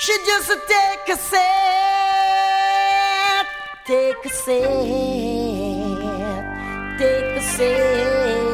She just take a sip, take a sip, take a sip.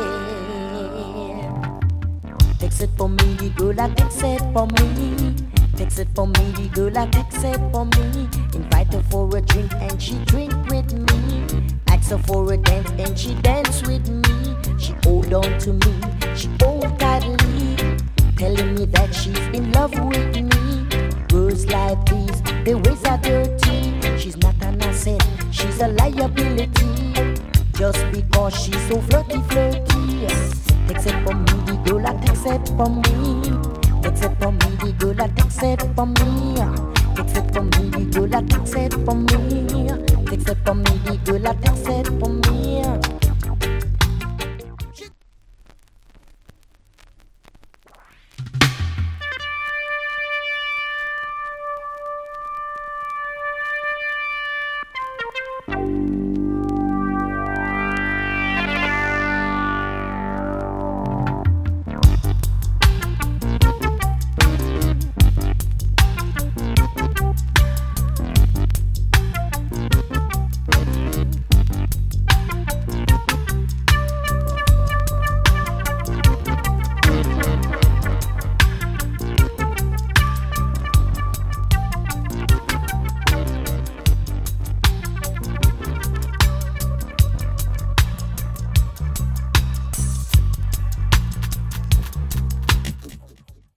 Takes it for me, the girl that takes it for me. Takes it for me, the girl that takes it for me. Invite her for a drink and she drink with me. Ask her for a dance and she dance with me. She hold on to me, she hold tightly, telling me that she's in love with me. Girls like these, their ways are dirty. She's not an asset, she's a liability. Just because she's so flirty, flirty. Takes it for me, the girl that takes it for me. Takes it for me, the girl that takes it for me. Takes it for me, the girl that takes it for me. Takes it for me, the girl that takes it for me.